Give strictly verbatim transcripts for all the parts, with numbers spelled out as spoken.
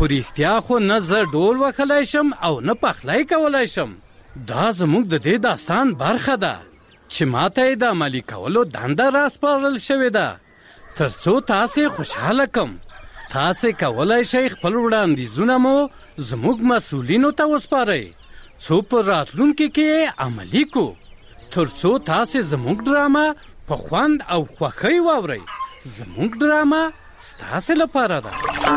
په رښتیا خو نه زه ډول وهلی شم او نه پخلی کولی شم. دا زموږ د دې داستان برخه ده چې ماته یې د عملي کولو دنده راسپارل شوې ده تر څو تاسې خوشحاله کم. تاسې کولی شئ خپل وړاندیزونه مو زموږ مسؤلینو ته وسپارئ څو په راتلونکي کې عملي کو تر څو تاسې زموږ ډرامه په خوند او خوښۍ واورئ. زموږ ډرامه ستاسې لپاره ده.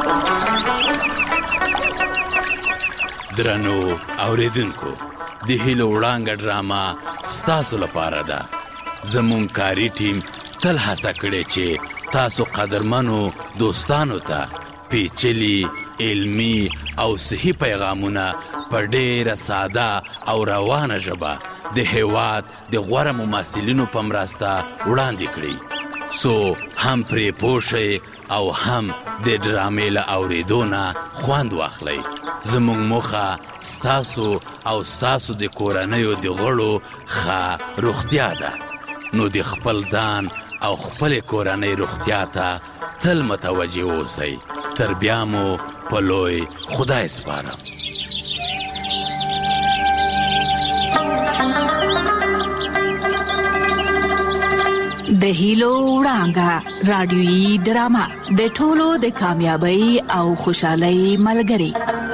درنو اوریدونکو، د هیلو وړانګه ډرامه ستاسو لپاره ده. زموږ کاري ټیم تل هڅه کړې چې تاسو قدرمنو دوستانو ته پیچلي علمي او صحي پیغامونه په ډېره ساده او روانه ژبه د هېواد د غوره ممثلینو په مرسته وړاندې کړي څو هم پرې پوه شئ او هم د ډرامې له اورېدو نه خوند واخلئ. زموږ موخه ستاسو او ستاسو د کورنیو د غړو ښه روغتیا ده. نو د خپل ځان او خپل کورنۍ روغتیا ته تل متوجه اوسئ. تر بیا مو په لوی خدای سپارم. د هیلو وړانګه رادیویي ډرامه د ټولو د کامیابی او خوشحالۍ ملګری.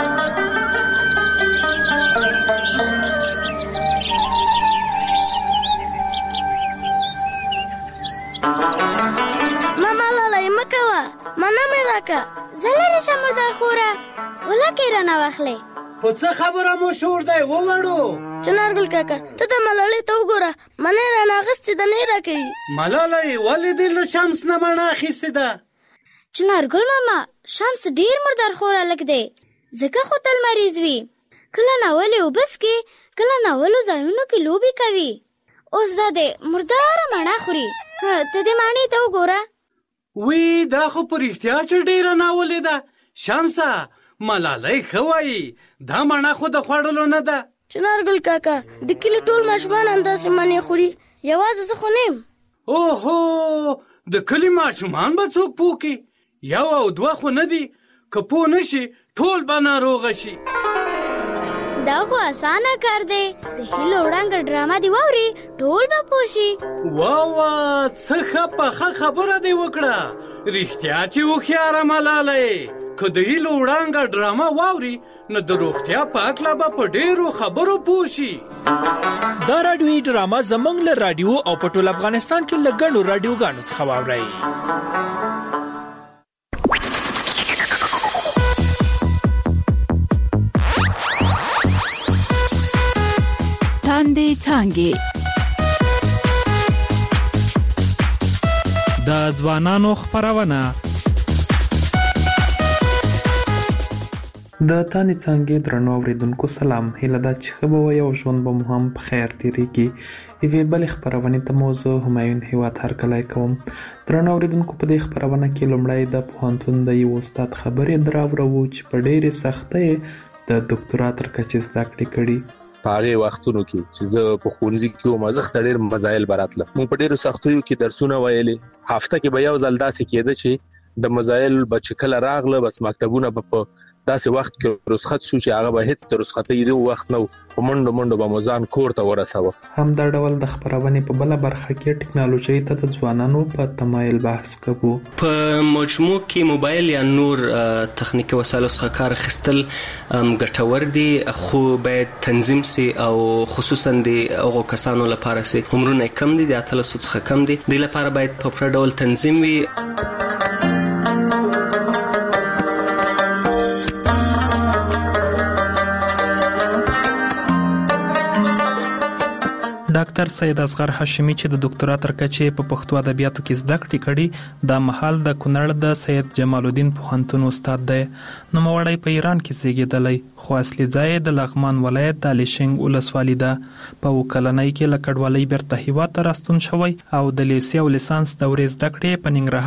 ماما لاله مکوه مانا مې راکه زلری شمرده خوره ولکه رانه واخلې. په څه خبره مو شور دی ووړو؟ چنارګل کاکا ته د ملالۍ ته وګوره، منې رانه اغستې ده نه یې راکوي. ملالۍ ولې دې له شمس نه مڼه اخیستې ده؟ چنارګل ماما شمس ډېر مردار خور هلک دی، ځکه خو تل مریض وي. کله ناولې اوبه څښي، کله ناولو ځایونو کې لوبې کوي. اوس دا دی مرداره مڼه خوري. ته دې مڼې ته وګوره. وی دا خو په رښتیا چې ډېره ناولې ده. شمسه ملالۍ ښه وایي، دا مڼه خو د خوړلو نه ده. چنارګل کاکا د کلي ټول ماشومان همداسې مڼې خوري، یوازې زه خو نه یم. اوهو د کلي ماشومان به څوک پوه کړي؟ یو او دوه خو نه دي، که پوه نه شي ټول به ناروغه شي. دا خو اسانه کار دی، د هیلو وړانګه ډرامه دی واوري ټول به پوه شي. واوا څه ښه پخه خبره دی وکړه. رښتیا چې هوښیاره ملالۍ، که د هیلو وړانګه ډرامه واوري نو د روغتیا په هکله به په ډېرو خبرو پوه شي. دا راډیویي ډرامه زموږ له راډیو او په ټول افغانستان کې له ګڼو راډیوګانو څخه واورئ. تاندې څانګې د ځوانانو خپرونه. د تاندې څانګې درنو اورېدونکو سلام. هیله ده چې ښه به وئ او ژوند به مو هم په خیر تېرېږي. یوې بلې خپرونې ته مو زه همایون هیواد هرکلی کوم. درنو اورېدونکو په دې خپرونه کې لومړی د پوهنتون د یو استاد خبرې دراوړو چې په ډېرې سختۍ د دکترا تر کچې زده کړې کړي. په هغې وختونو کې چې زه په ښوونځي کې وم زه ته ډېر مزایل به راتله. موږ په ډېرو سختیو کې درسونه ویلې. هفته کې به یو ځل داسې کېده چې د مزایل به چې کله راغله بس مکتبونه به په داسې وخت کې رخصت شو چې هغه به هېڅ د رخصتۍ د وخت نه و، په منډو منډو به مو ځان کور ته ورسوه. همدا ډول د خپرونې په بله برخه کې ټکنالوژۍ ته د ځوانانو په تمایل بحث کوو. په مجموع کې موبایل یا نور تخنیکي وسایلو څخه کار اخیستل ګټور دي، خو باید تنظیم سي او خصوصا د هغو کسانو لپاره سي عمرونه کم دي، د اتلسو څخه کم دي، دې لپاره باید په پوره ډول تنظیم وي. ډاکټر سید اصغر هاشمي چې د دکترا تر کچې په پښتو ادبیاتو کې زده کړې کړي، دا مهال د کونړ د سید جمال الدین پوهنتون استاد دی. نوموړی په ایران کې زیږېدلی، خو اصلي ځای د لغمان ولایت د الیشنګ ولسوالي ده. په اووه کلنۍ کې له کډوالۍ بیرته هیواد ته راستون شوی او د لیسې او لیسانس دورې زده کړې په ننګرهار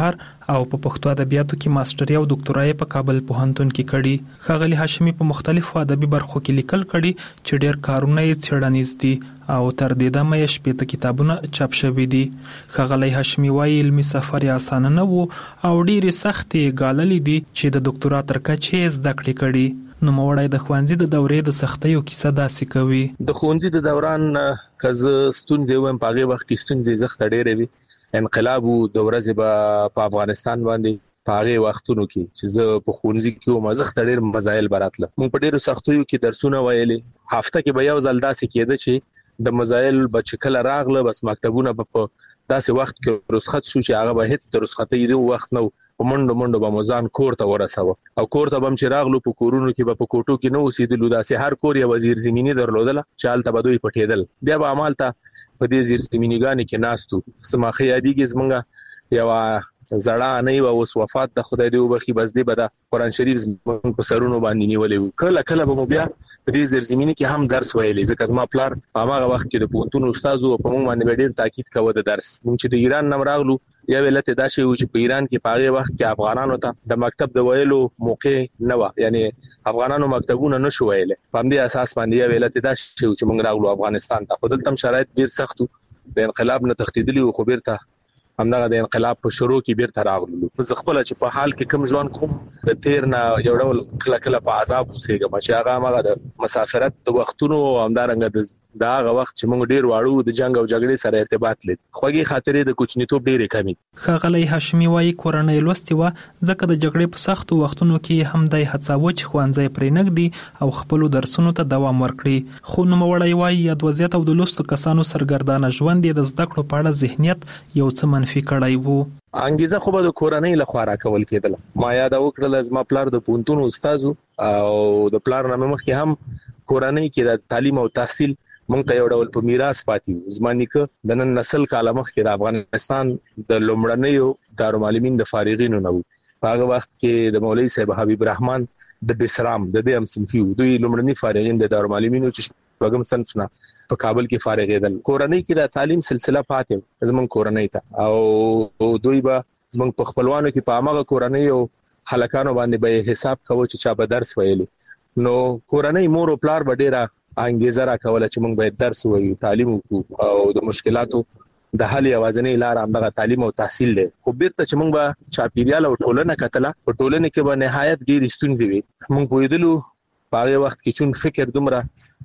او په پښتو ادبیاتو کې ماستري او ډاکټرای په کابل پوهنتون کې کړي. ښاغلي هاشمي په مختلفو ادبي برخو کې لیکل کړي چې ډېر کارونه یې څېړنیز دي او تر دې دمه یې شپږ کتابونه چاپ شوي دي. ښاغلي هاشمي وايي علمي سفر یې اسانه نه و او ډېرې سختې ګاللې دي چې د ډاکټرا تر کچې زده کړې کړي. نو موړی د ښوونځي د دورې د سختیو کیسه داسې کوي. د ښوونځي د دوران کز ستونزې وم په هغه وخت کې ستونزې زخت ډېرې وي. انقلاب او د ورځې په افغانستان باندې په هغه وختونو کې چې زه په ښوونځي کې وم زخت ډېر مسایل براتله. مونږ په ډېرو سختیو کې درسونه ویلې. هفته کې به یو ځل داسې کېده چې د مسایل بچ کله راغله بس مکتبونه په داسې وخت کې رخصت شو چې هغه به هیڅ د رخصتۍ دی وخت نو په منډو منډو به مزان کور ته ورساوه او کور ته بم چې راغلو په کورونو کې به په کوټو کې نو اوسېدلو داسې هر کور یو وزیر زمینی درلودله چې حالت به دوی پټېدل. بیا به عمل ته په دې زیر زمینیګانی کې ناستو سماخي یادېږي زمونږ یو زړه نه و اوس وفات د خدای دی وبخي بس دې به د قران شریف زمونږ په سرونو باندې نیولې کله کله به مو بیا په دې زیر زمینی کې هم درس ویلې ځکه زما پلار په هغه وخت کې د پونتون استاد او په موږ باندې ډېر تاکید کاوه د درس. موږ چې د ایران نم راغلو یا ولته دا شی و چې په ایران کې په هغه وخت کې افغانانو ته د مکتب د ویلو موقع نه و یعنی افغانانو مکتبونه نشو ویل. په همدې اساس باندې یا ولته دا شی چې موږ راغلو افغانستان ته خپل تم شرایط ډیر سختو د انقلاب نه تختیدلی او خبر ته همدغه د انقلاب په شروع کې بیرته راغلو. زه خپل چې په حال کې کم ژوند کوم د تیر نه یو ډول کله کله په عذاب اوسېږم چې هغه هغه د مسافرت د وختونو همدارنګه د داغه وخت چې موږ ډیر واړو د جنگ او جګړې سره ارتباط لري خوږی خاطرې د کوچنیتوب ډیرې کمی. ښاغلی هاشمي وايي کورنۍ لوستي و ځکه د جګړې په سختو وختونو کې هم د هڅاوه چې ښوونځی پرې نږدي او خپل درسونو ته دوام ورکړي. خو نو موړی وايي یاد وضعیت او د لوستو کسانو سرګردانه ژوند د زده کړو په اړه ذهنیت یو څه منفي کړی وو. انګیزه خو به د کورنۍ لخوا راکول کېدل. ما یاد وکړل زما پلار د پونتون استاد او د پلار نامه مخکې هم کورنۍ کې د تعلیم او تحصیل مونږ ته یو ډول په میراث پاتې زما نیکه د نن نسل کاله مخکې د افغانستان د لومړنیو دارالمعلمین د فارغینو نه وو. په هغه وخت کې د مولوی صاحب حبیب رحمان د بسرام د دې هم صنفي دوی لومړني فارغین د دارالمعلمینو چې وګم صنف نه په کابل کې فارغېدل. کورنۍ کې د تعلیم سلسله پاتې زمون کورنۍ ته او دوی به زمون په خپلوانو کې په هغه کورنۍ او هلکانو باندې به حساب کوي چې چا به درس ویلي. نو کورنۍ مور او پلار به ډیره انګیزه را کوله چې موږ باید درس وایو تعلیم وکړو او د مشکلاتو د حل یوازینۍ لار همدغه تعلیم او تحصیل دی. خو بیرته چې موږ به چاپیریال او ټولنه کتله په ټولنه کې به نهایت ډېرې ستونزې وي. موږ پوهېدلو په هغه وخت کې چون فکر دومره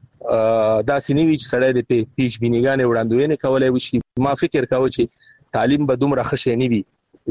دا سینوي چې سړی د پیش بینیګانې وړاندوینې کولای وشي. ما فکر کاوه چې تعلیم به دومره ښه شی نه وي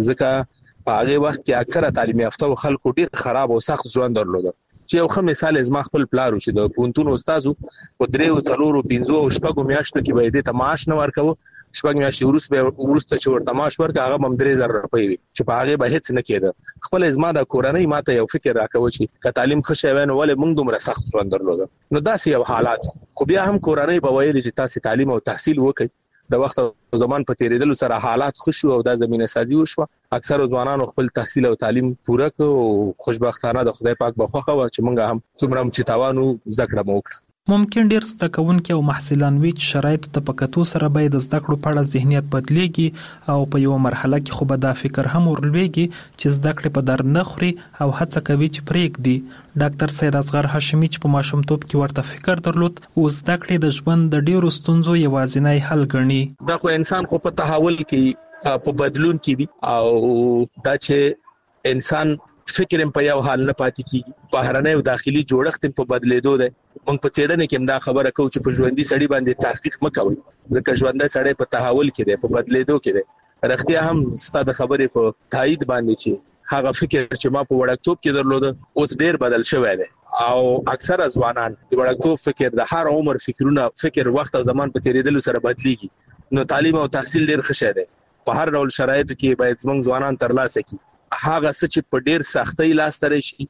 ځکه په هغه وخت کې اکثره تعلیم یافته خلکو ډېر خراب او سخت ژوند درلود. چې یو ښه مثال زما خپل پلار چې د پونتون استاد او درې او څلور او پنځه او شپږ میاشتو کې به دې ته معاش نه ورکوه. شپږ میاشتې وروسته به ورسته چې ورته معاش ورکړه هغه هم درې زره روپۍ وي چې په هغه به هیڅ نه کېده. خپل زما د کورنۍ ماته یو فکر راکوي چې که تعلیم ښه شی وای نو ولې موږ دومره سخت ژوند درلود. نو داسې یو حالات خو بیا هم کورنۍ به ویل چې تاسو تعلیم او تحصیل وکړئ. د وخت او زمان په تیریدلو سره حالات خوشو او د زمينه سازي وشو. اکثر ځوانانو خپل تحصیل او تعلیم پوره کړ او خوشبختانه د خدای پاک بخښه و چې موږ هم څومره چې تاوانو زده کړه مو وکړه. ممکن ډیر زده کوونکي او محصلان وي چې شرایطو ته په کتو سره باید د زده کړو په اړه ذهنیت بدلیږي او په یو مرحله کې خو به دا فکر هم ورلويږي چې زده کړې په درد نه خوري او هڅه کوي چې پرېږدي. ډاکټر سید اصغر هاشمي چې په ماشومتوب کې ورته فکر درلود او زده کړې د ژوند د ډیرو ستونزو یوازینی حل ګڼي. دا خو انسان خو په تحول کې په بدلون کې دي او دا چې انسان فکر په یو حال نه پاتې کیږي. بهرنی او داخلي جوړښت په بدلیدو دی. موږ په څېړنه کې دا خبره کوو چې په ژوندۍ سړی باندې تحقیق مکوئ ځکه ژوندۍ سړی په تحول کې دی په بدلیدو کې دی. رښتیا هم ستاسو خبرې په تایید باندې چې هغه فکر چې ما په وړکتوب کې درلود اوس ډیر بدل شوی دی او اکثره ځوانان د وړکتوب فکر د هر عمر فکرونه فکر وخت او زمان په تیریدلو سره بدلیږي. نو تعلیم او تحصیل ډیر ښه شی دی. په هر ډول شرایطو کې باید زموږ ځوانان ترلاسه کړي. هغه څه چې په ډیر سختۍ لاس ته راشي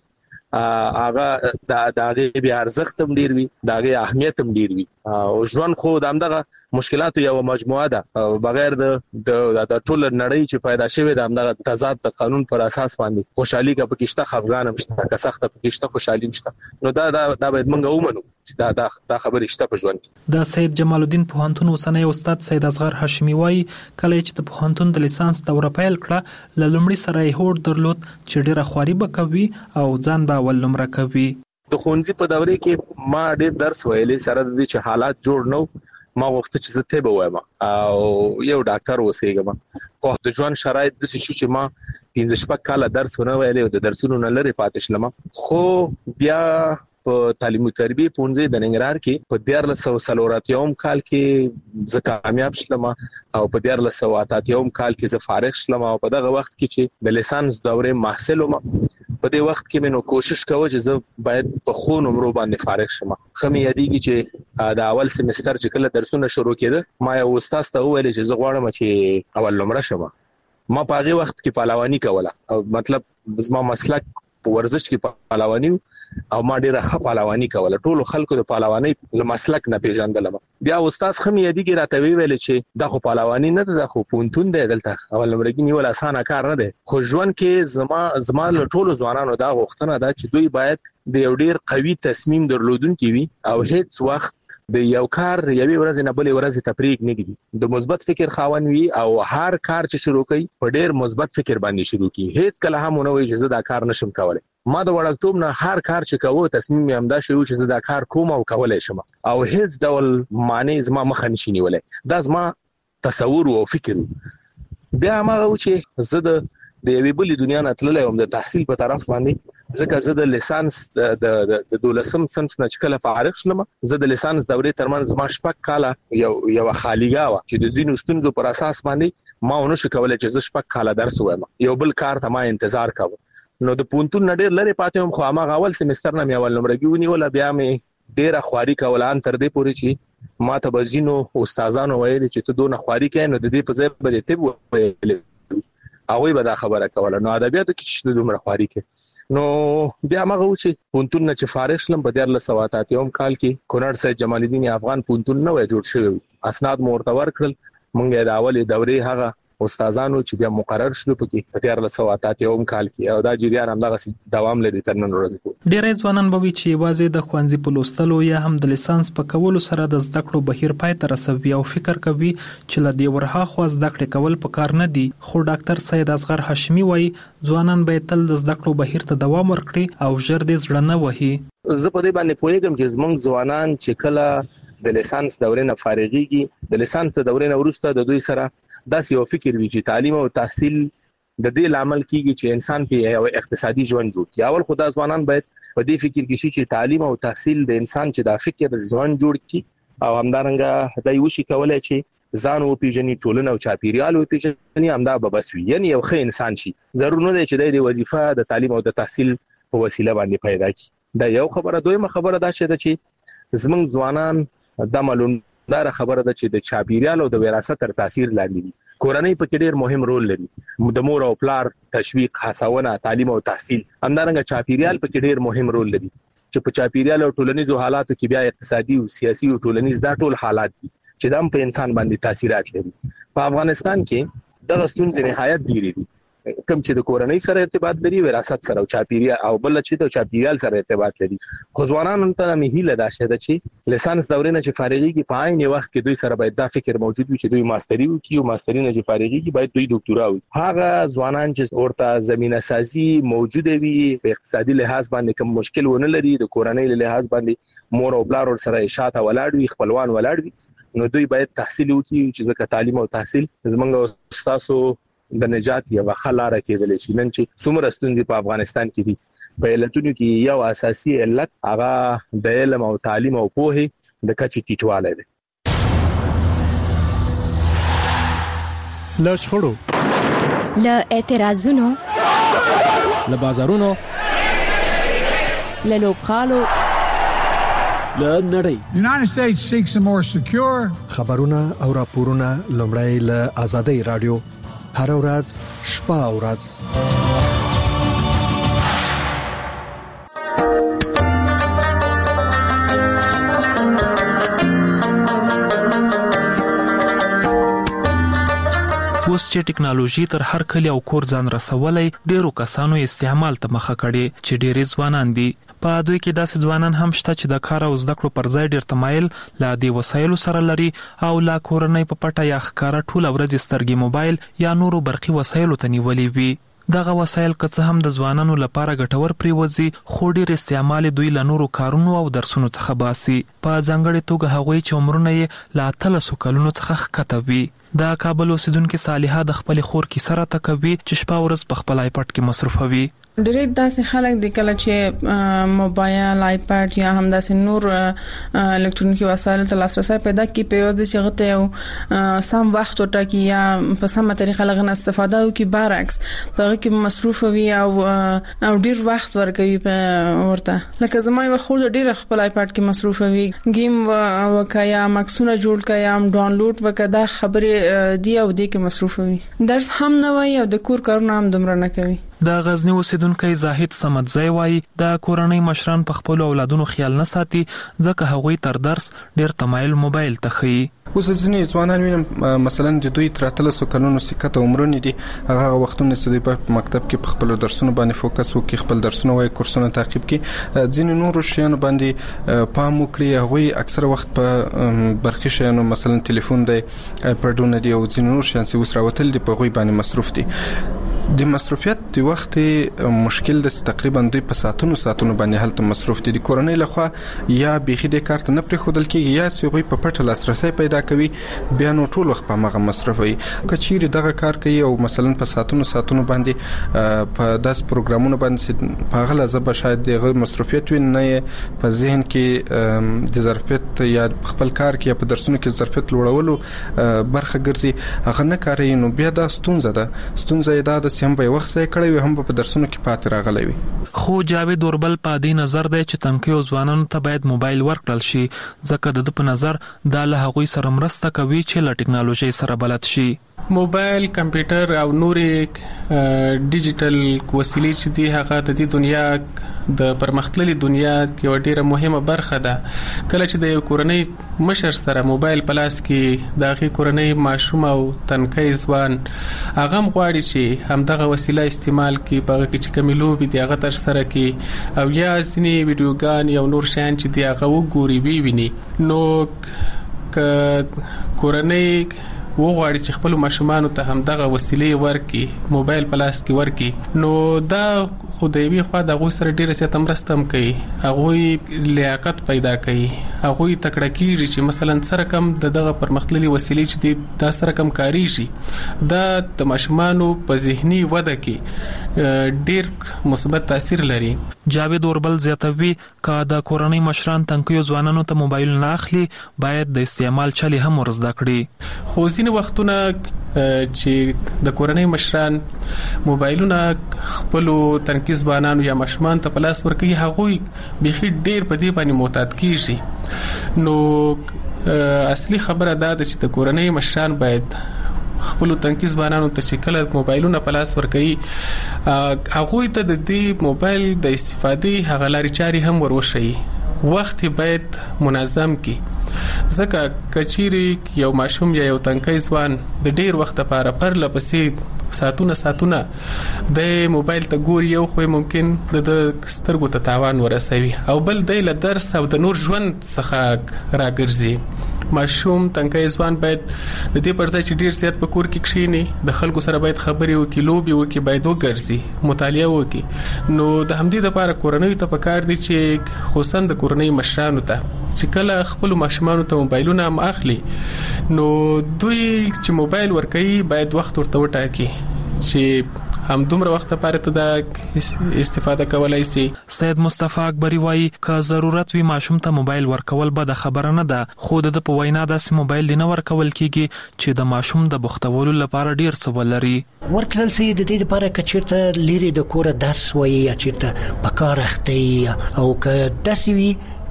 هغه د هغه بیا ارزښت هم ډیر وي د هغه اهمیت هم ډیر وي او ژوند خو د همدغه مشکلات یو مجموعه ده بغیر د د ټول نړۍ چې پیدا شوی د همدغه تضاد د قانون پر اساس باندې خوشحالي کا پکشته خفګان مشته که سخت پکشته خوشحالي مشته نو دا دا دا باید موږ ومنو چې دا دا خبره شته په ژوند کې. د سید جمال الدین پوهنتون اوسنی استاد سید اصغر هاشمي وایي کله چې د پوهنتون د لیسانس دوره پیل کړه ل لومړي سره یې هوډ درلود چې ډیره خواري به کوي او ځان به ول نمره کوي. د خونځي په دوره کې ما ډېر درس ویلې سره د دې چې حالات جوړ نو ما وخت چې زه ته به وایم او یو ډاکټر وسېګم خو د ژوند شرایط د شي چې ما پنځه شپږ کاله درس ونه ویلې د درسونو نه لري پاتې شلم خو بیا په تعلیم او تربیه پونځه د ننګرهار کې په دیار له سو سلوراتیوم کال کې زه کامیاب شلم او په دیار له سو اتاتیوم کال کې زه فارغ شلم او په دغه وخت کې چې د لیسانس دوره محصل وم په دې وخت کې مې نو کوشش کوم چې زه باید په خو نمرو باندې فارغ شم. خمه یادېږي چې د اول سمستر چې کله درسونه شروع کېده ما یو استاد ته وویل چې زه غواړم چې اول نمره شم. ما په هغه وخت کې پهلواني کوله او مطلب زما مسلک په ورزش کې پهلواني او ما ډیره ښه پهلواني کوله ټول خلکو د پهلواني له مسلک نه پیژندلم. بیا استاد خمه یادېږي راته ویل چې د خو پهلواني نه ده خو پونتون دی دلته اول نمرګي نیول اسانه کار نه دی خو ژوند کې زما زما له ټولو ځوانانو دا غوښتنه ده چې دوی باید د یو ډیر قوي تصمیم درلودونکي وي او هیڅ وخت د یو کار یوې ورځې نه بلې ورځې تفریق نه کیږي. د مثبت فکر خاوند وي او هر کار چې شروع کوي په ډیر مثبت فکر باندې شروع کوي. هیڅ کله هم نه وایي چې زه دا کار نشم کولای. ما د وړکتوب نه هر کار چې کوو تصمیم یې همدا شوی چې زه دا کار کوم او کولای شم او هیڅ ډول معنی زما مخ نه شي نیولای. دا زما تصور او فکر. بیا ما و چې زه د د یوې بلې دنیا نه تللی وم د تحصیل په طرف باندې ځکه زه د لیسانس د د دولسم صنف نه چې کله فارغ شلم زه د لیسانس دورې ترمنځ زما شپږ کاله یو یو خالیګا وه چې د ځینو ستونزو پر اساس باندې ما ونه شو کولی چې زه شپږ کاله درس ووایم یو بل کار ته ما انتظار کوه. نو د پونتون نه ډېر لرې پاتې وم خو هماغه اول سمستر نه مې اول نمرګي ونیوله. بیا مې ډېره خواري کوله ان تر دې پورې چې ما ته به ځینو استادانو ویلې چې ته دونه خواري کوې نو د دې په ځای به دې طب وویلې هغوی به دا خبره کوله. نو ادبیاتو کې چې دومره خواري کې نو بیا مغه و چې پونتون نه چې فارغ شلم په دیار له سو اتاتیوم کال کې کونړ سید جمال الدین افغان پونتون نه وای جوړ شوی اسناد مورته ورکړل مونږه د اولې دورې هغه استادانو چې بیا مقرر شول پکې په دیار له سو اتاتیوم کال کې او دا جریان همدغه دوام لري تر نن ورځې پورې. ډېر ځوانان به وي چې یوازې د ښوونځي په لوستلو یا هم د لیسانس په کولو سره د زده کړو بهیر پای ته رسوي او فکر کوي چې له دې ورهاخوا زده کړې کول پکار نه دي. خو ډاکټر سید اصغر هاشمي وایي ځوانان باید تل د زده کړو بهیر ته دوام ورکړي او ژر دې زړه نه وهي. زه په دې باندې پوهیږم چې زموږ ځوانان چې کله د لیسانس دورې نه فارغيږي د لیسانس دورې نه وروسته د دوی سره داسې یو فکر وی چې تعلیم او تحصیل د دې لامل کیږي چې انسان په یو اقتصادي ژوند جوړ کړي. اول خدای ځوانان باید په دې فکر کې شي چې تعلیم او تحصیل د انسان چې د فکر ژوند جوړ کړي او همدارنګه دای وشي کولای چې ځان او پیژني ټولنه او چاپیریال او پیژني همدا به بس وي یعنی یو ښه انسان شي. ضرور نه دی چې د وظیفه د تعلیم او د تحصیل په وسیله باندې پیدا کړي. دا یو خبره. دویمه خبره دا چې زمونږ ځوانان د معلوم دا خبره ده چې د چاپیریال او د وراثت تر تاثیر لاندې دي. کورنۍ په کې ډېر مهم رول لري. د مور او پلار تشویق هڅونه تعلیم او تحصیل همدارنګه چاپیریال په کې ډېر مهم رول لري چې په چاپیریال او ټولنیزو حالاتو کې بیا اقتصادي او سیاسي او ټولنیز دا ټول حالات دي چې د په انسان باندې تاثیرات لري. په افغانستان کې د ستونزې نهایت ډېرې دي کوم چې د کورنۍ سره ارتباط لري وراثت سره او چاپیریال او بل چې د چاپیریال سره ارتباط لري. خو ځوانانو ته مې هیله ده چې لیسانس دورې نه چې فارغيږي په عین وخت کې دوی سره باید دا فکر موجود وي چې دوی ماستری وکړي او ماستری نه چې فارغيږي باید دوی ډاکټورا وي. هغه ځوانان چې ورته زمينه سازي موجوده وي په اقتصادي لحاظ باندې کوم مشکل ونه لري د کورنۍ له لحاظ باندې مور او پلار سره شاته ولاړ وي خپلوان ولاړ وي نو دوی باید تحصیل وکړي چې ځکه تعلیم او تحصیل زمونږ استادو د نجات یو خلاره کېدل شي. نن چې څومره ستونزې په افغانستان کې دي په علتونو کې یو اساسي علت هغه د علم او تعلیم او پوهه د کچې ټیټوالی دی. له شخړو له اعتراضونو له بازارونو له لوبغالو له نړۍ United States seeks a more secure خبرونه او راپورونه لومړی له آزادۍ رادیو هر ورځ شپه او ورځ اوس چې ټکنالوژي تر هر کلی او کور ځان رسولای ډیرو کسانو استعمال ته مخه کړي چې ډېری ځوانان دي. په دوی کې داسې ځوانان هم شته چې د کار او زده کړو پر ځای ډېر تمایل لا دې وسایلو سره لري او لا کورنۍ په پټه یا ښکاره ټوله ورځ سترګې موبایل یا نورو برقي وسایلو ته نیولې وي. دغه وسایل که څه هم د ځوانانو لپاره ګټور پریوزي خو ډېر استعمال دوی له نورو کارونو او درسونو څخه باسي. په ځانګړې توګه هغوی چې عمرونه یې له اتلسو کلونو څخه ښکته وي. د کابل اوسیدونکې صالحه د خپلې خور کیسه راته کوي چې شپه ورځ په خپل آیپډ کې مصروفوي. ډېر داسې خلک د کله چې موبایل آیپډ یا هم داسې نور الکترونیکي وسایل ته لاسرسي پیدا کی په یوه چې غته یو سم وخت ورټاکي یا په سمه طریقه لغنه استفاده وکي برعکس په هغه کې مصروف وي او او ډېر وخت ورکوي ورته. لکه زما یو خور ډېر خپل آیپډ کې مصروف وي گیم وکیا مکسونه جوړ کیا هم ډاونلوډ وکدا خبره دی او دې کې مصروف وي. درس هم نه وي او د کور کارونه هم دومره نه کوي. د غزنی اوسیدونکو زاهد سمدزی وایي د کورنۍ مشران په خپل اولادونو خیال نه ساتي ځکه هغوی تر درس ډېر تمایل موبایل ته خي. اوس ځینې ځوانان وینم مثلا د دوی تر اتلسو کلونو سکته عمرونه دي هغه وختونه چې دوی په مکتب کې په خپل درسونو باندې فوکس وکړي خپل درسونه وای کورسونه تعقیب کړي. ځینې نور شیان باندې پام وکړي هغه اکثر وخت په برخي شیانو مثلا ټلیفون دی آیپډونه دی او ځینې نور شیان چې وسره وتل دي په غوي باندې مصروف دي. د مصروفیت د وخت مشکل د تقریبا دوی په ساعتونو ساعتونو باندې هلته مصروف دي. د کورنۍ لخوا یا بيخي د کارت نه پرې خودل کېږي یا سوغي په پټه لاسرسي پیدا کوي بیا نو ټول وخت په مغه مصرفوي. کچېری دغه کار کوي او مثلا په ساعتونو ساعتونو باندې په داس پروګرامونو باندې په غل زبه شاید دغه مصروفیت وي نه په ذهن کې د ظرفیت یا خپل کار کې په درسونو کې ظرفیت لوړولو برخه ګرځي هغه نه کوي. نو بیا دا ستونزه ده ستونزه ده هم په وخت ځای کړی وي هم په درسونو کې پاتې راغلی وي. خو جاوید اوربل په دې نظر دی چې تنکیو ځوانانو ته باید موبایل ورکړل شي ځکه د په نظر دا له هغوی سره مرسته کوي چې له ټکنالوژي سره بلد شي. موبایل کمپیوټر او نورې ډیجیټل وسیلې چې دی هغه د دې دنیا د پرمختللي دنیا یو ډیره مهمه برخه ده. کله چې د یو کورنۍ مشر سره موبایل په لاس کې د هغې کورنۍ ماشوم او تنکی ځوان هغه هم غواړي چې همدغه وسیله استعمال کړي په هغه کې چې کومې لوبې دي هغه ترسره کړي او یا ځینې ویډیوګان یا نور شیان چې دي هغه وګوري وویني. نو که کورنۍ وغواړي چې خپل ماشومانو ته هم دغه وسیلې ورکړي موبایل په لاس کې ورکړي نو دا خو د یوې خوا د هغوی سره ډېره زیاته مرسته هم کوي. هغوی لیاقت پیدا کوي هغوی تکړه کېږي چې مثلا سره کم د دغه پرمختللي وسیلې چې دي دا سره کم کاریږي دا د ماشومانو په ذهني وده کې ډېر مثبت تاثیر لري. جاوید اوربل زیاتوي که د کورنۍ مشران تنکیو ځوانانو ته موبایل نه اخلي باید د استعمال چلي هم ورزده کړي. خو ځینې وختونه چې د کورنۍ مشران موبایلونه خپل تنکي ځوانانو یا ماشومان ته په لاس ورکوي هغوی بيخي ډېر په دې باندې معتاد کیږي. نو اصلي خبره دا ده چې د کورنۍ مشران باید خپل تنکي ځوانانو ته چې کله موبایلونه په لاس ورکوي هغوی ته د دې موبایل د استفادې هغه لارې چارې هم وروښيي. وخت باید منظم کی ځکه کچيري یو ماشوم یا یو تنکي ځوان د ډیر وخت لپاره پر لپسې ساتونه ساتونه د موبایل ته ګوري یو خو ممکن د سترګو ته تاوان ورسوي او بل د له درس او د نور ژوند څخه راګرځي. ماشوم تنکي ځوان باید د دې پر ځای چې ډیر زیات په کور کې کښینی د خلکو سره باید خبرې وکړي لوبي وکړي باید وګرځي مطالعه وکړي. نو د همدې لپاره کورنۍ ته پکار دي چې خصوصا د کورنۍ مشرانو ته چې کله خپل ماشومانو ته موبایلونه هم اخلي نو دوی چې موبایل ورکوي باید وخت ورته وټاکي چې هم دومره وخت لپاره ته د استفاده کولای شي. سید مصطفی اکبری وایي که ضرورت وي ماشوم ته موبایل ورکول به د خبره نه ده خو د په وینا داسې موبایل نه ورکول کیږي چې د ماشوم د بوختولو لپاره ډیر څه ولري. ورکړل سي د دې لپاره کچیرته لري د کور درس وایي یا چیرته په کار اخته او که داسې وي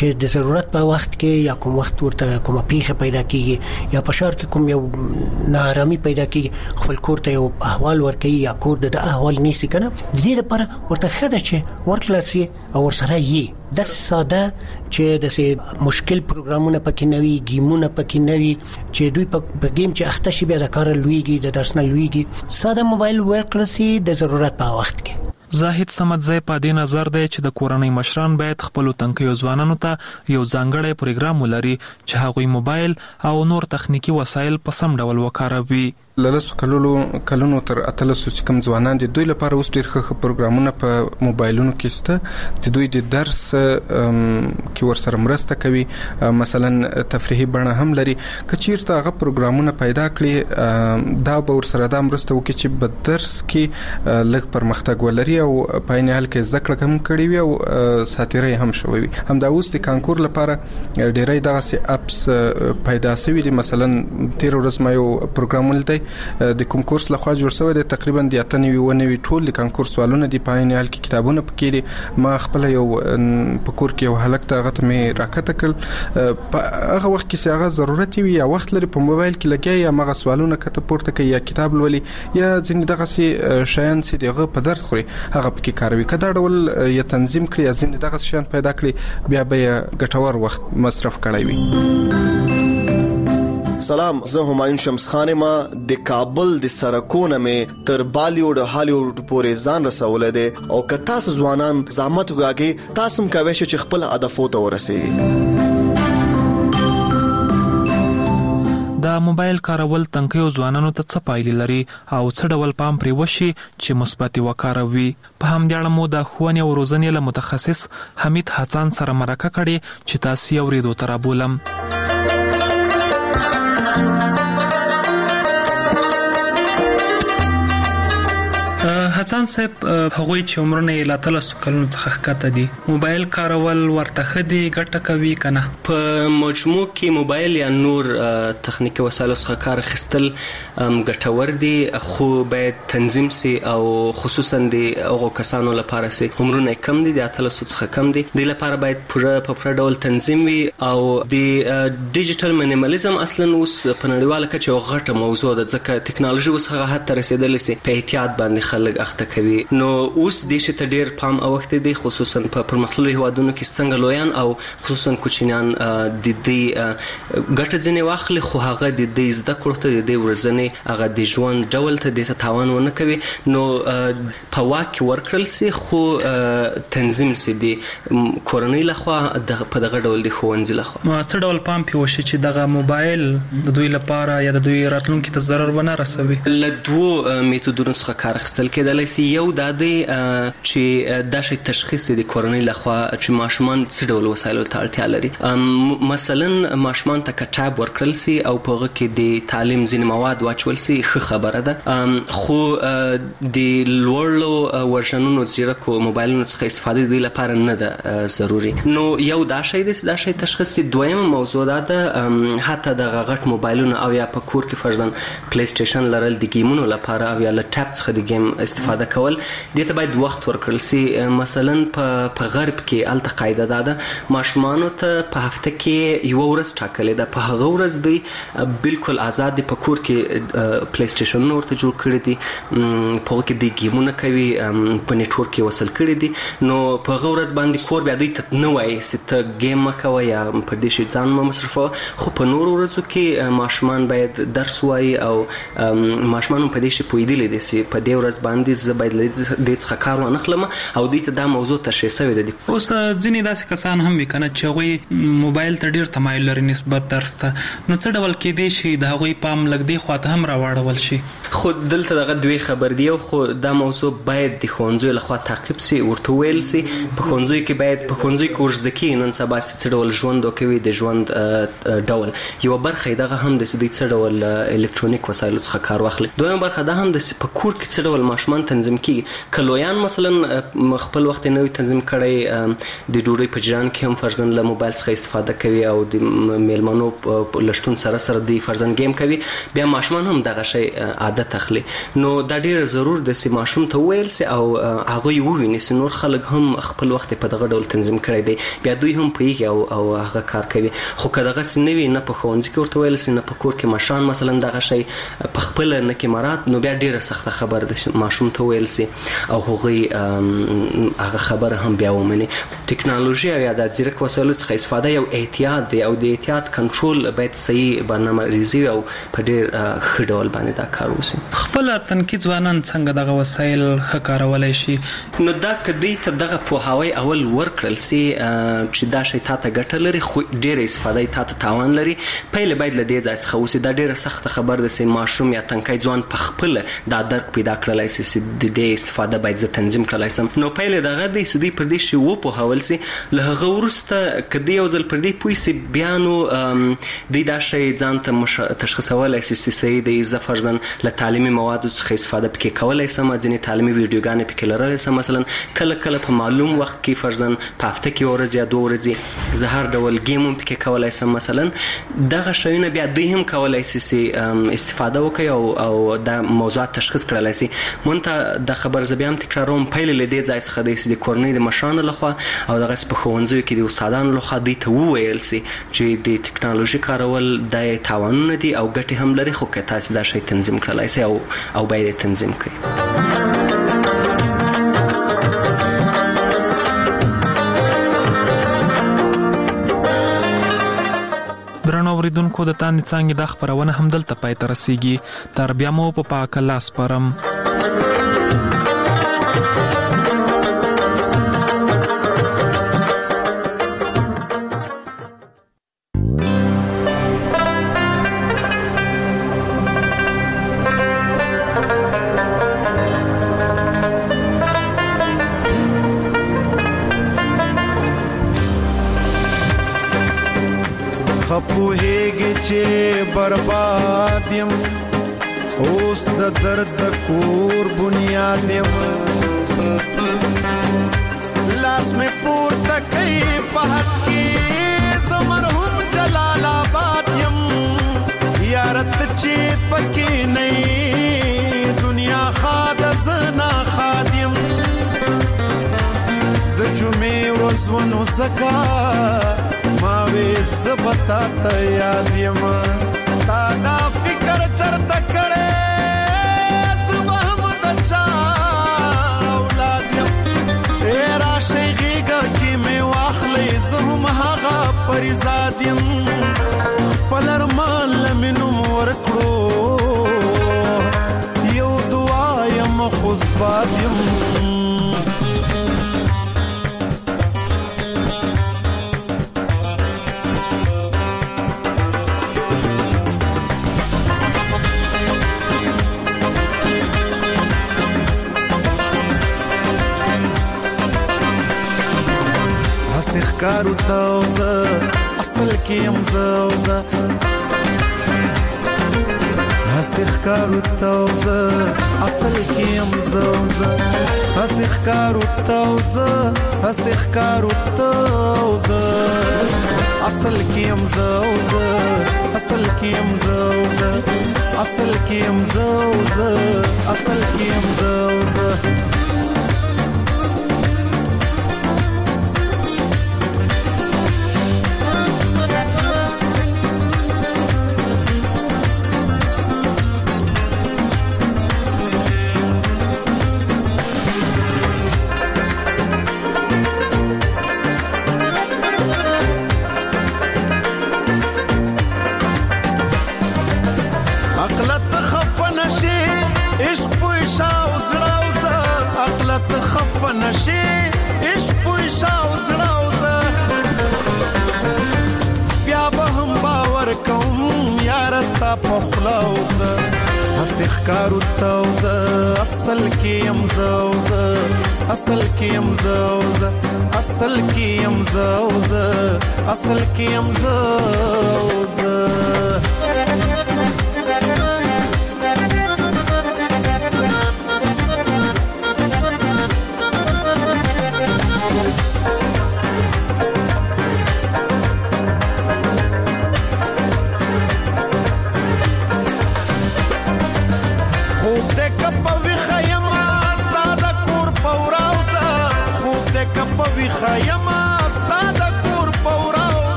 چې د ضرورت په وخت کې یا کوم وخت ورته کومه پیښه پیدا کیږي یا په شهر کې کوم یو ناارامي پیدا کیږي خپل کور ته یو احوال ورکړي یا کور د احوال نیسي کنه د دې لپاره ورته خده چې ورکړل شي او سره یې د ساده چې د مشکل پروګرامونه پکې نوي گیمونه پکې نوي چې دوی په گیم چې اخته شي بیا د کار لویږي د درس نه لویږي ساده موبایل ورکړل شي د ضرورت په وخت کې. زاهد سمدزی په دې نظر دی چې د کورنۍ مشران باید خپل تنکیو ځوانانو ته یو ځانګړی پروګرام ولري چې هغوی موبایل او نور تخنیکی وسایل په سم ډول وکاروي. لاسو کلونو کلونو تر اتلسو چې کوم ځوانان دي دوی لپاره اوس ډېر ښه پروګرامونه په موبایلونو کې شته چې دوی د درس کې ورسره مرسته کوي مثلا تفریحي بڼه هم لري که چیرته هغه پروګرامونه پیدا کړي دا به ورسره دا مرسته وکړي چې په درس کې لږ پرمختګ ولري او په عین حال کې زده کړه هم کړي وي او ساتیري هم شوي وي. هم دا اوس د کانکور لپاره ډېرې دغه اپس پیدا شوي دي مثلا تیر ورځ ما یو پروګرام ولید د کوم کورس لخوا جوړ شوی دی تقریبا د اتنوي ونوي ټول د کانکور سوالونه دی په عین حال کې کتابونه پکې دي ما خپل یو په کور کې یو هلک ته غته مې راکته کړ په هغه وخت کې هغه ضرورت وي یا وخت لري په موبایل کې لګي یا مغه سوالونه کته پورته کوي یا کتاب لولي یا ځینې دغه سي شیان چې دغه په درس خوري هغه پکې کاروي کدا ډول یا تنظیم کړی یا ځینې دغه شیان پیدا کړی بیا به ګټور وخت مصرف کړی وي. سلام زه همایون شمس خان ما د کابل د سرکونه مې تر بالیوډ هالیوډ پورې ځان رسولې ده او که تاسو ځوانان زحمت وکړئ تاسو هم کوئ چې خپل هدفو ته ورسیږئ. د موبایل کارول تنکیو ځوانانو ته څه پایلې لري او څه ډول پام پرې وشي چې مثبت وکاروي. په همدې اړه مو د ښوونې او روزنې له متخصص حمید حسن سره مرکه کړې چې تاسو یې اورېدو ته رابولم. حسن صاحب هغوی چې عمرونه یې لا تلسو کلونو څخه ښکته دي موبایل کارول ورته ښه دي ګټه کوي کنه؟ په مجموع کې موبایل یا نور تخنیکی وسایلو څخه کار اخیستل ګټور دي خو باید تنظیم سي او خصوصا د هغو کسانو لپاره سي عمرونه کم دي د اتلسو څخه کم دي د لپاره باید پوره په پوره ډول تنظیم وي او د ډیجیټل مینیمالیزم اصلا اوس په نړیواله کچه یو غټه موضوع ده ځکه ټکنالوژي اوس هغه حد ته رسیدلې سي په احتیاط باندې خلک اخته کوي نو اوس د شي ته ډیر پام اوخته دي خصوصا په پرمختللو هیوادونو کې څنګه لویان او خصوصا کوچنیان د دې ګټه ځنې واخلي خو هغه د دې زده کړو ته د ورځنې هغه د ژوند ډول ته د تاوان ونه کوي نو په واکه ورکړل سي خو تنظیم سي د کورنۍ لخوا په دغه ډول د خوندې لخوا نو څه ډول پام پیوشي چې دغه موبایل د دوی لپاره یا د دوی راتلونکو ته ضرر ونه رسوي. له دوه میتودونو څخه کار اخیستل کېدای شي یو د دې چې د شي تشخیص د کورنۍ لخوا چې ماشومان څه ډول وسایلو ته اړتیا لري مثلا ماشومان ته کتاب ورکړل سي او په هغه کې د تعلیم ځینې مواد واچول سي ښه خبره ده خو د لوړلو ورژنونو زیرکو موبایلونو څخه استفاده د لپاره نه ده ضروري نو یو دا شی د دا شی تشخیص دویمه موضوع ده حتی د غټ موبایلونو او یا په کور کې فرضاً پلی سټیشن لرل د گیمونو لپاره او یا لټاپ څخه د گیم استفاده کول دې ته باید وخت ورکړل سي مثلا په غرب کې الته قاعده ده ماشومان ته په هفته کې یو ورځ ټاکلې ده په هغه ورځ دی بالکل آزاد دي په کور کې پلی سټیشن ورته جوړ کړی دي په هغه کې د گیمونه کوي په نیټورک کې وصل کړی دي نو په هغه ورځ باندې کور بیا دوی ته نه وایي چې ته گیم مکوه یا په دې شي ځان مصرفوه خو په نور ورځو کې ماشومان باید درس وایي او ماشومان په دې شي پوهیدلی دي چې په دې ورځ باندې زه باید د څخه کار ونه اخلم او دوی ته دا موضوع تشریح شوی دی. اوس ځینې داسې کسان هم وي کنه چې هغوی موبایل ته ډیر تمایل لري نسبت درس ته نو څه ډول کې دی شي د هغوی پام لګ دی خواته هم راوړول شي خو دلته دغه دوی خبر دی خو دا موضوع باید د ښوونځیو لخوا تعقیب سي ورته ویل سي په ښوونځیو کې باید په ښوونځیو کې ورزده کېږي نن سبا څه ډول ژوند وکوي د ژوند ډول یو برخه دغه هم د دوی څه ډول الکترونیک وسایلو څخه کار واخلي دویمه برخه دا هم د په کور کې څه ډول ماشومان تنظیم کیږي کلویان مثلا خپل وخت نه تنظیم کړي د ډوډۍ په جران کې هم فرضاً له موبایل څخه استفاده کوي او د میلمنو لشتون سره سره د فرضاً گیم کوي بیا ماشومان هم دغه شی عادت عادت اخلي نو دا ډیر ضرور د سي ماشوم ته ویل سي او هغه یو ویني سي نور خلک هم خپل وخت په دغه ډول تنظیم کړی دی بیا دوی هم پیږي او او هغه کار کوي خو کداغه سنوي نه په خوندې کې ورته ویل سي نه په کور کې مشان مثلا دغه شی په خپل نه کې مراد نو بیا ډیره سخته خبر د ماشوم ته ویل سي او هغه هغه خبره هم بیا ومني ټکنالوژي او د ځیرک وسایلو څخه استفاده یو احتیاط دی او د احتیاط کنټرول باید صحیح برنامه ریزي او په ډیر ښه ډول باندې دا کار وشي. خپل تنکي ځوانان څنګه دغه وسایل ښه کارولای شي؟ نو دا کدی ته دغه پوهاوی اول ورکړل سي چې دا شی تاسو ګټه لري خو ډیر استفاده تاسو تاوان لري پهل باید له دې ځای څخه وسی دا ډیره سخت خبر ده چې ماشوم یا تنکي ځوان په خپل دا درک پیدا کړلای سي چې د دې استفاده باید ز تنظیم کړلای سم نو پهل دغه د سدي پر دې شی وو په حواله سي له هغه ورسته کدی یو ځل پر دې پوي سي بیانو د دا شی ځان ته تشخیصولای سي چې د زفرزن له تعلیمي موادو څخه استفاده پکې کولای سم ځینې تعلیمي ویډیوګانې پکې لرلای سم مثلا کله کله په معلوم وخت کې فرزن په هفته کې ورځ یا دوه ورځې زهر ډول گیم پکې کولای سم مثلا دغه شیونه بیا دوی هم کولای سي استفاده وکړي او او د موضوعات تشخیص کړلای سي مونته د خبر زبیام تکراروم پهل له دې ځای څخه د کورنۍ د مشرانو لخوا او دغه په ښوونځیو کې د استادانو لخوا دوی ته وویل سي چې د ټکنالوژي کارول د تاوانونه دي او ګټې هم لري خو که تاسو دا شی تنظیم کړلای سي او او باید تنظیم کړئ. درنو اوریدونکو د تاند څنګه د خبرونه هم دلته پای ته رسیږي تر بیا مو په پاک لاس پرم. خپوهیږي چې برباد یم اوس د درد د کور بنیاد یم لاس مې پورته کوي په حق کې زه مرحوم جلال آباد یم یارت چې پکې نه دنیا خاد زنا خاد یم د جمعې ورځونو زکا ما وې زبتا ته یاد یم تا دا فکر چرته کړې زبه هم د چا اولاد یم اے راشي غېږه کې مې واخلې زه هم هغه پریزاد یم خپل ارمان مې نوم ورکړو یو دعا یم خوشباد یم کارو تاوزه اصل کې يم زوزه هسخ کارو تاوزه اصل کې يم زوزه هسخ کارو تاوزه هسخ کارو تاوزه اصل کې يم زوزه اصل کې يم زوزه اصل کې يم زوزه اصل کې يم زوزه کارو تاوزه اصل کې يم زوزه اصل کې يم زوزه اصل کې يم زوزه اصل کې يم زوزه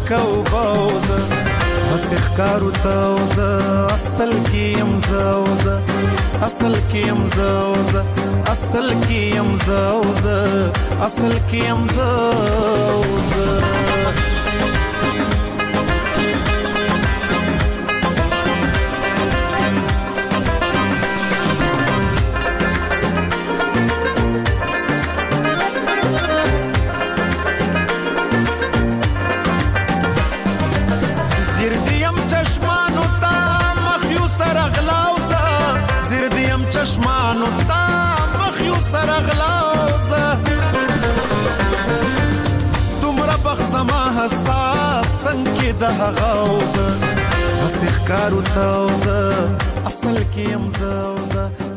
کو باوزه بس ښکارو تاوزه اصل کې يم زوزه اصل کې يم زوزه اصل کې يم زوزه اصل کې يم زوزه چشمانو تا مخیو سرغلوزه دومره بخزما حساس سنکی ده غوزه بس اخکارو تاوزه اصل کیم زوزه